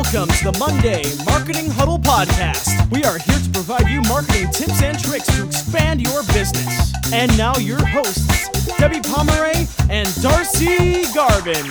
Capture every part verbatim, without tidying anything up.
Welcome to the Monday Marketing Huddle Podcast. We are here to provide you marketing tips and tricks to expand your business. And now your hosts, Debbie Pomeroy and Darcy Garvin.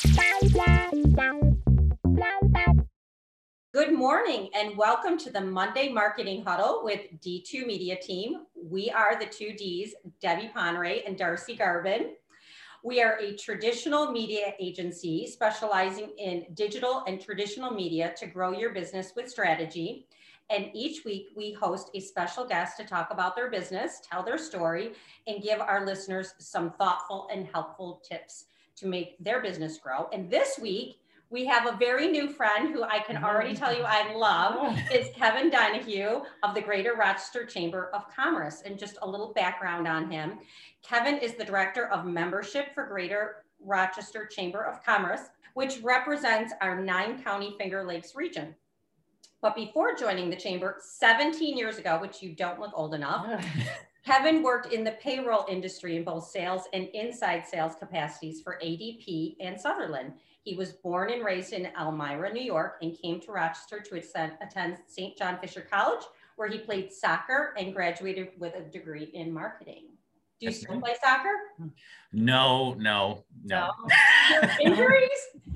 Good morning and welcome to the Monday Marketing Huddle with D two Media Team. We are the two Ds, Debbie Pomeroy and Darcy Garvin. We are a traditional media agency specializing in digital and traditional media to grow your business with strategy. And each week we host a special guest to talk about their business, tell their story, and give our listeners some thoughtful and helpful tips to make their business grow. And this week, we have a very new friend who I can already tell you I love. It's Kevin Donahue of the Greater Rochester Chamber of Commerce. And just a little background on him. Kevin is the Director of Membership for Greater Rochester Chamber of Commerce, which represents our nine county Finger Lakes region. But before joining the Chamber seventeen years ago, which you don't look old enough, Kevin worked in the payroll industry in both sales and inside sales capacities for A D P and Sutherland. He was born and raised in Elmira, New York, and came to Rochester to attend Saint John Fisher College, where he played soccer and graduated with a degree in marketing. Do you still play soccer? No, no, no. no. Injuries?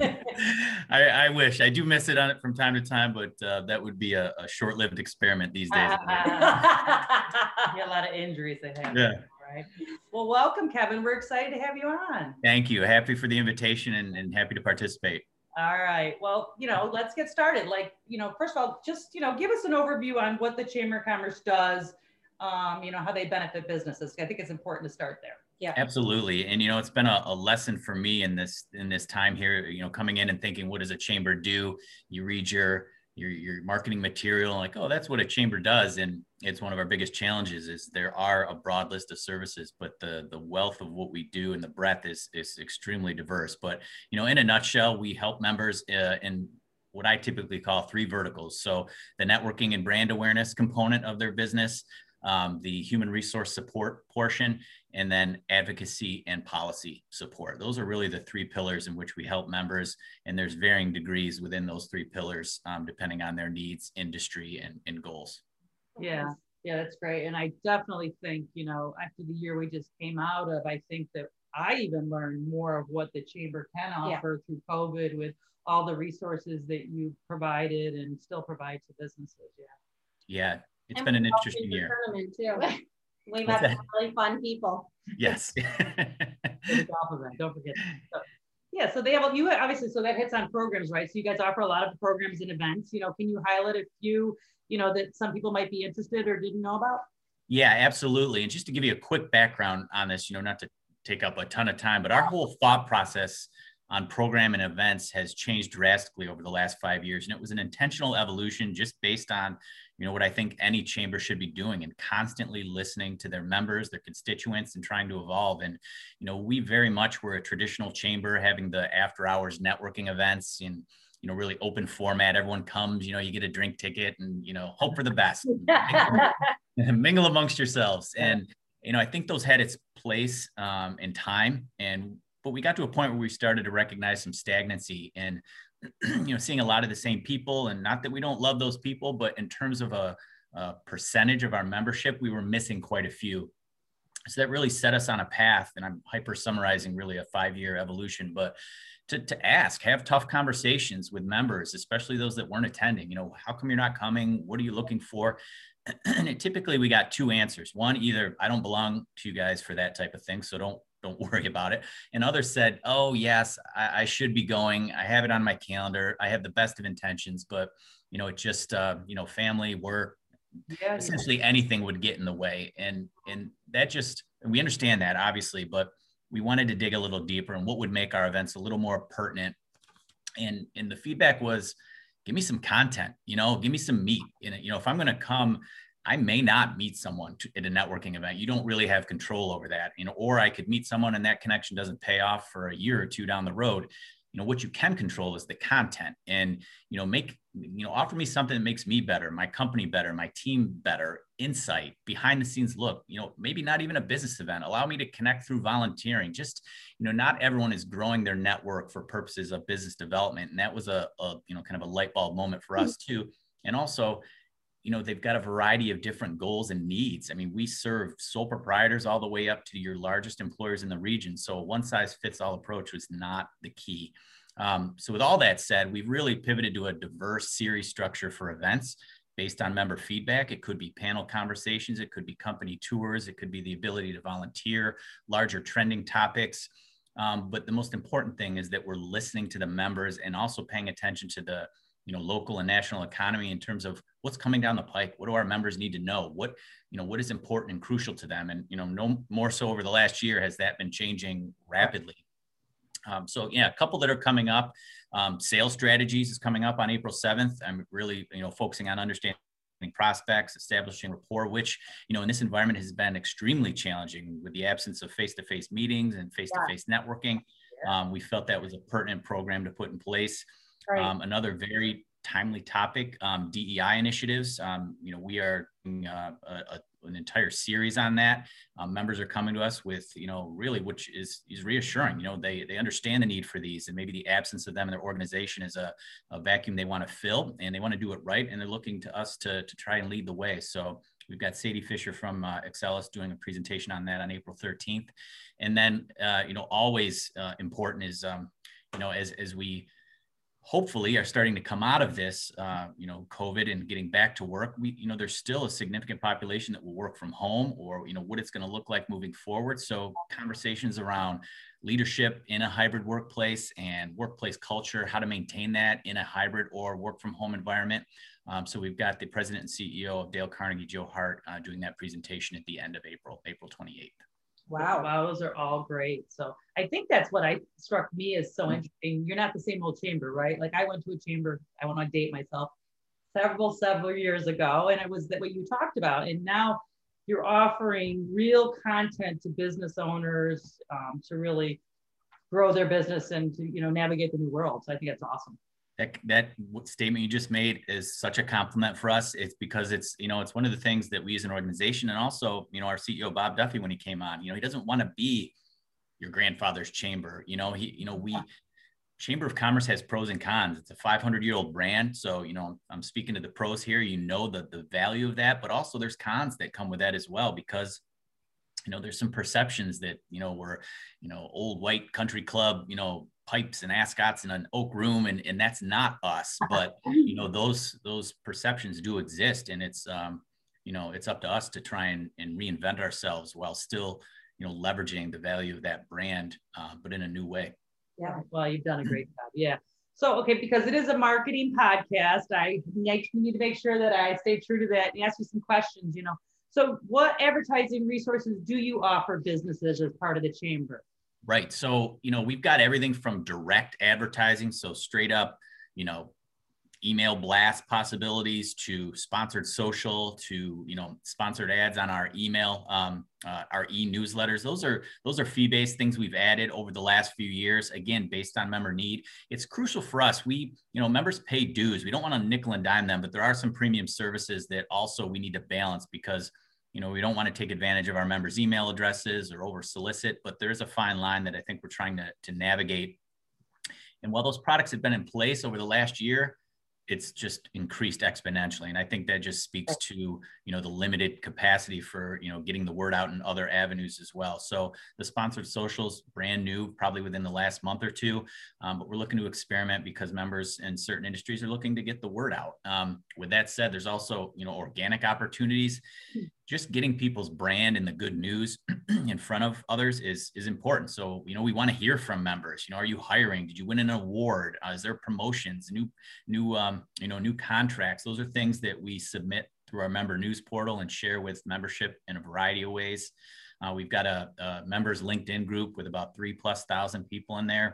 I, I wish. I do miss it on it from time to time, but uh, that would be a, a short-lived experiment these days. Yeah, a lot of injuries they have. Yeah. Right. Well, welcome, Kevin. We're excited to have you on. Thank you. Happy for the invitation and, and happy to participate. All right. Well, you know, let's get started. Like, you know, first of all, just, you know, give us an overview on what the Chamber of Commerce does, um, you know, how they benefit businesses. I think it's important to start there. Yeah, absolutely. And, you know, it's been a, a lesson for me in this, in this time here, you know, coming in and thinking, what does a chamber do? You read your, your, your marketing material and like, oh, that's what a chamber does. And it's one of our biggest challenges is there are a broad list of services, but the, the wealth of what we do and the breadth is, is extremely diverse. But, you know, in a nutshell, we help members uh, in what I typically call three verticals. So the networking and brand awareness component of their business, Um, the human resource support portion, and then advocacy and policy support. Those are really the three pillars in which we help members, and there's varying degrees within those three pillars, um, depending on their needs, industry, and, and goals. Yeah, yeah, that's great. And I definitely think, you know, after the year we just came out of, I think that I even learned more of what the Chamber can offer yeah. through COVID with all the resources that you provided and still provide to businesses. Yeah. Yeah. It's and been an interesting year. Tournament too. We met some really fun people. Yes. Don't forget. So, yeah, so they have you obviously. So that hits on programs, right? So you guys offer a lot of programs and events. You know, can you highlight a few, you know, that some people might be interested or didn't know about? Yeah, absolutely. And just to give you a quick background on this, you know, not to take up a ton of time, but our whole thought process on program and events has changed drastically over the last five years. And it was an intentional evolution just based on, you know, what I think any chamber should be doing and constantly listening to their members, their constituents, and trying to evolve. And, you know, we very much were a traditional chamber having the after hours networking events and, you know, really open format. Everyone comes, you know, you get a drink ticket and, you know, hope for the best. Mingle amongst yourselves. And, you know, I think those had its place um, in time. And but we got to a point where we started to recognize some stagnancy and, you know, seeing a lot of the same people, and not that we don't love those people, but in terms of a, a percentage of our membership, we were missing quite a few. So that really set us on a path, and I'm hyper summarizing really a five-year evolution, but to, to ask, have tough conversations with members, especially those that weren't attending. You know, how come you're not coming? What are you looking for? And typically we got two answers. One, either I don't belong to you guys for that type of thing, so don't Don't worry about it. And others said, oh, yes, I, I should be going. I have it on my calendar. I have the best of intentions, but, you know, it just, uh, you know, family, work, yeah, essentially yeah. anything would get in the way. And, and that just, we understand that obviously, but we wanted to dig a little deeper and what would make our events a little more pertinent. And, and the feedback was, give me some content, you know, give me some meat in it. You know, if I'm going to come, I may not meet someone to, at a networking event. You don't really have control over that, you know, or I could meet someone and that connection doesn't pay off for a year or two down the road. you know, what you can control is the content, and, you know, make, you know, offer me something that makes me better, my company better, my team better, insight, behind the scenes look, you know, maybe not even a business event, allow me to connect through volunteering. Just, you know, not everyone is growing their network for purposes of business development. And that was a, a you know, kind of a light bulb moment for us too. And also, you know, they've got a variety of different goals and needs. I mean, we serve sole proprietors all the way up to your largest employers in the region. So a one size fits all approach was not the key. Um, so with all that said, we've really pivoted to a diverse series structure for events based on member feedback. It could be panel conversations, it could be company tours, it could be the ability to volunteer, larger trending topics. Um, but the most important thing is that we're listening to the members and also paying attention to the, you know, local and national economy in terms of what's coming down the pike. What do our members need to know? What, you know, what is important and crucial to them? And, you know, no more so over the last year has that been changing rapidly. Um, so yeah, a couple that are coming up. Um, sales strategies is coming up on April seventh. I'm really, you know, focusing on understanding prospects, establishing rapport, which, you know, in this environment has been extremely challenging with the absence of face-to-face meetings and face-to-face yeah. networking. Um, we felt that was a pertinent program to put in place. Right. Um, another very timely topic, um, D E I initiatives. Um, you know, we are doing uh, a, a, an entire series on that. Um, members are coming to us with, you know, really, which is is reassuring. You know, they they understand the need for these, and maybe the absence of them in their organization is a, a vacuum they want to fill, and they want to do it right, and they're looking to us to to try and lead the way. So we've got Sadie Fisher from uh, Excelis doing a presentation on that on April thirteenth, and then uh, you know, always uh, important is um, you know, as as we hopefully are starting to come out of this, uh, you know, COVID and getting back to work, we, you know, there's still a significant population that will work from home, or, you know, what it's going to look like moving forward. So conversations around leadership in a hybrid workplace and workplace culture, how to maintain that in a hybrid or work from home environment. Um, so we've got the president and C E O of Dale Carnegie, Joe Hart, uh, doing that presentation at the end of April, April twenty-eighth. Wow. Wow, those are all great. So I think that's what I struck me as so interesting. You're not the same old chamber, right? Like I went to a chamber, I want to date myself several, several years ago. And it was that what you talked about. And now you're offering real content to business owners um, to really grow their business and to, you know, navigate the new world. So I think that's awesome. That, that statement you just made is such a compliment for us. It's because it's, you know, it's one of the things that we as an organization, and also, you know, our C E O, Bob Duffy, when he came on, you know, he doesn't want to be your grandfather's chamber. You know, he, you know, we, Chamber of Commerce has pros and cons. It's a five hundred year old brand. So, you know, I'm speaking to the pros here, you know, the, the value of that, but also there's cons that come with that as well, because, you know, there's some perceptions that, you know, we're, you know, old white country club, you know, pipes and ascots in an oak room, and, and that's not us. But, you know, those those perceptions do exist, and it's um you know, it's up to us to try and, and reinvent ourselves while still, you know, leveraging the value of that brand, uh, but in a new way. Yeah, well, you've done a great job. Yeah. So, okay, because it is a marketing podcast, I need to make sure that I stay true to that and ask you some questions. You know, so what advertising resources do you offer businesses as part of the chamber? Right. So, you know, we've got everything from direct advertising, so straight up, you know, email blast possibilities, to sponsored social, to, you know, sponsored ads on our email, um, uh, our e-newsletters. Those are those are fee-based things we've added over the last few years, again, based on member need. It's crucial for us. We, you know, members pay dues. We don't want to nickel and dime them, but there are some premium services that also we need to balance, because, you know, we don't want to take advantage of our members' email addresses or over solicit, but there's a fine line that I think we're trying to, to navigate. And while those products have been in place over the last year, it's just increased exponentially. And I think that just speaks to, you know, the limited capacity for, you know, getting the word out in other avenues as well. So the sponsored socials, brand new, probably within the last month or two, um, but we're looking to experiment because members in certain industries are looking to get the word out. Um, with that said, there's also, you know, organic opportunities. Just getting people's brand and the good news in front of others is, is important. So, you know, we want to hear from members. You know, are you hiring? Did you win an award? Uh, is there promotions, new, new, um, you know, new contracts? Those are things that we submit through our member news portal and share with membership in a variety of ways. Uh, we've got a, a members LinkedIn group with about three plus thousand people in there.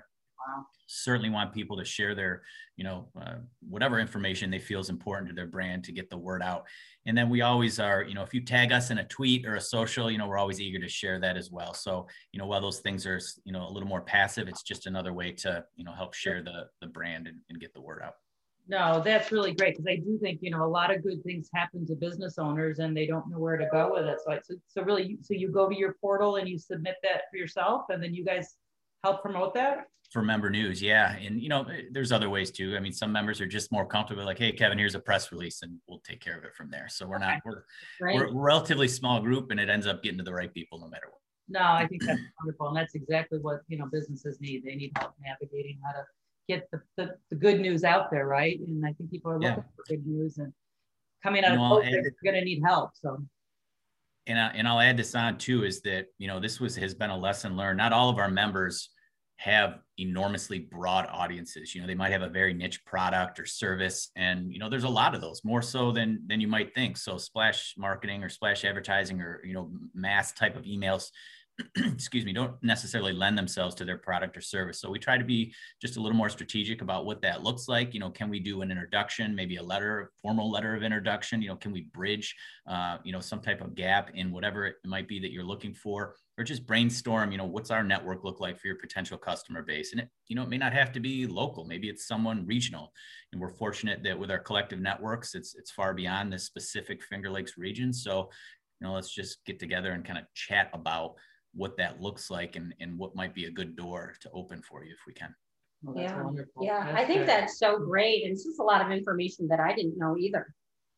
Wow. Certainly want people to share their, you know, uh, whatever information they feel is important to their brand to get the word out. And then we always are, you know, if you tag us in a tweet or a social, you know, we're always eager to share that as well. So, you know, while those things are, you know, a little more passive, it's just another way to, you know, help share the, the brand and, and get the word out. No, that's really great, because I do think, you know, a lot of good things happen to business owners and they don't know where to go with it. So, I, so, so really, so you go to your portal and you submit that for yourself, and then you guys help promote that? For member news, yeah. And, you know, there's other ways too. I mean, some members are just more comfortable, like, hey, Kevin, here's a press release, and we'll take care of it from there. So we're not, we're, right. we're a relatively small group, and it ends up getting to the right people no matter what. No, I think that's wonderful. And that's exactly what, you know, businesses need. They need help navigating how to get the, the, the good news out there, right? And I think people are looking yeah. for good news, and coming out you know, of COVID, they're going to need help. So, and, I, and I'll add this on too, is that, you know, this was has been a lesson learned. Not all of our members have enormously broad audiences. You know, they might have a very niche product or service, and, you know, there's a lot of those, more so than than you might think. So splash marketing or splash advertising or, you know, mass type of emails, excuse me, don't necessarily lend themselves to their product or service. So we try to be just a little more strategic about what that looks like. You know, can we do an introduction, maybe a letter, formal letter of introduction? You know, can we bridge, uh, you know, some type of gap in whatever it might be that you're looking for, or just brainstorm, you know, what's our network look like for your potential customer base? And it, you know, it may not have to be local. Maybe it's someone regional. And we're fortunate that with our collective networks, it's, it's far beyond this specific Finger Lakes region. So, you know, let's just get together and kind of chat about what that looks like, and, and what might be a good door to open for you if we can. Well, that's yeah, wonderful. Yeah, that's I think good. That's so great. And it's just a lot of information that I didn't know either.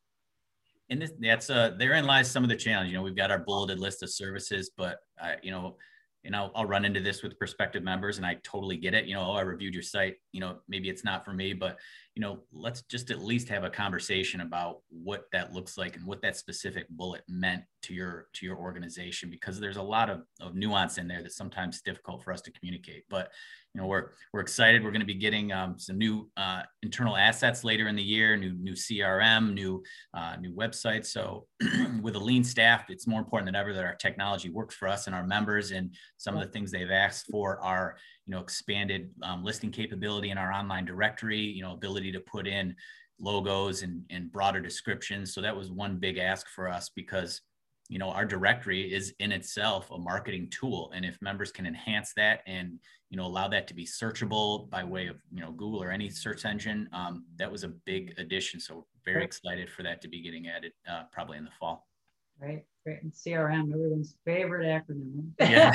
And this, that's uh, therein lies some of the challenge. You know, we've got our bulleted list of services, but uh, you know, and I'll, I'll run into this with prospective members, and I totally get it. You know, oh, I reviewed your site, you know, maybe it's not for me, but, you know, let's just at least have a conversation about what that looks like and what that specific bullet meant to your, to your organization, because there's a lot of, of nuance in there that's sometimes difficult for us to communicate. But, you know, we're, we're excited. We're going to be getting um, some new uh, internal assets later in the year, new, new C R M, new, uh, new websites. So with a lean staff, it's more important than ever that our technology works for us and our members. And some of the things they've asked for are, you know, expanded um, listing capability in our online directory, you know, ability to put in logos and, and broader descriptions. So that was one big ask for us, because, you know, our directory is in itself a marketing tool. And if members can enhance that and, you know, allow that to be searchable by way of, you know, Google or any search engine, um, that was a big addition. So very excited for that to be getting added uh, probably in the fall. Right. Great. And C R M, everyone's favorite acronym.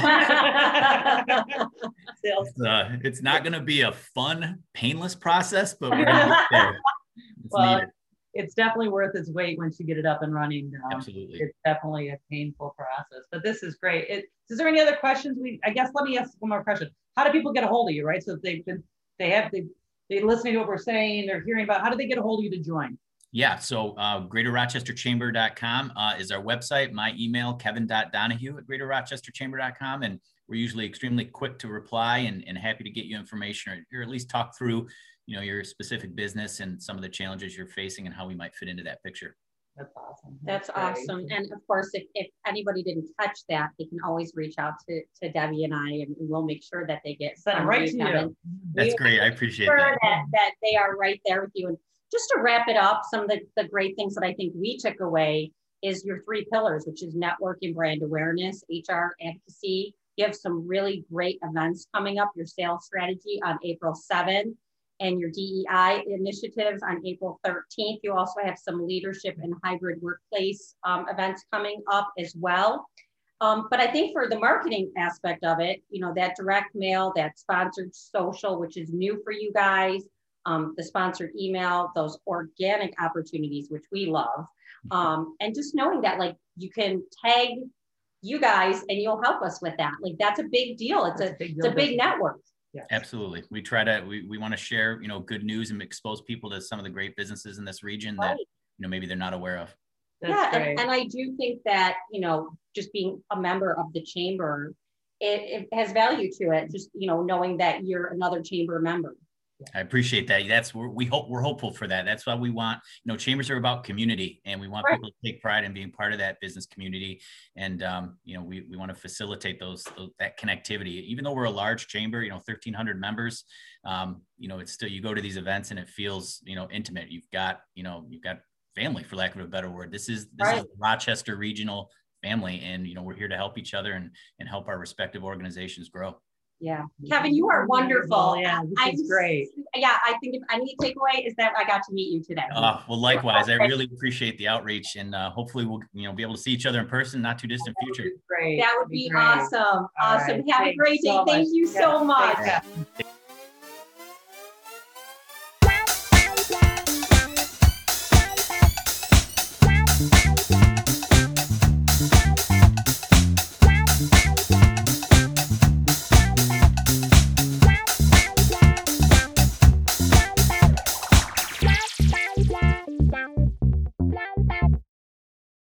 Yeah. it's, uh, it's not going to be a fun, painless process, but we're going to get there. It's well, needed. It's definitely worth its weight once you get it up and running. Um, Absolutely. It's definitely a painful process, but this is great. It, is there any other questions? We, I guess, let me ask one more question. How do people get a hold of you, right? So if they've been, they have, they, they're listening to what we're saying, they're hearing about, how do they get a hold of you to join? Yeah, so uh, greater rochester chamber dot com uh, is our website. My email, kevin dot donahue at greater rochester chamber dot com. And we're usually extremely quick to reply and, and happy to get you information, or, or at least talk through, you know, your specific business and some of the challenges you're facing and how we might fit into that picture. That's awesome. That's, That's awesome. And of course, if, if anybody didn't catch that, they can always reach out to, to Debbie and I, and we'll make sure that they get sent right to you. That's we great. I appreciate sure that. that. That they are right there with you. And just to wrap it up, some of the, the great things that I think we took away is your three pillars, which is networking, brand awareness, H R advocacy. You have some really great events coming up, your sales strategy on April seventh, and your D E I initiatives on April thirteenth. You also have some leadership and hybrid workplace um, events coming up as well. Um, but I think for the marketing aspect of it, you know, that direct mail, that sponsored social, which is new for you guys, Um, the sponsored email, those organic opportunities, which we love. Um, and just knowing that, like, you can tag you guys and you'll help us with that. Like, that's a big deal. It's, a, a, big, deal it's a big network. Yes. Absolutely. We try to, we, we want to share, you know, good news and expose people to some of the great businesses in this region right. that, you know, maybe they're not aware of. That's yeah. And, and I do think that, you know, just being a member of the chamber, it, it has value to it. Just, you know, knowing that you're another chamber member. I appreciate that. That's where we hope we're hopeful for that. That's why we want, you know, chambers are about community, and we want right. people to take pride in being part of that business community. And, um, you know, we, we want to facilitate those, those, that connectivity, even though we're a large chamber, you know, thirteen hundred members, um, you know, it's still, you go to these events and it feels, you know, intimate. You've got, you know, you've got family, for lack of a better word. This is, this right. is Rochester regional family. And, you know, we're here to help each other and, and help our respective organizations grow. Yeah. Kevin, you are wonderful. Yeah, this is great. Yeah, I think if any takeaway is that I got to meet you today. Uh, well, likewise, I really appreciate the outreach, and uh, hopefully we'll, you know, be able to see each other in person, not too distant future. Great. That would be, be great. awesome. All awesome. Right. Have Thanks a great day. So Thank you so much.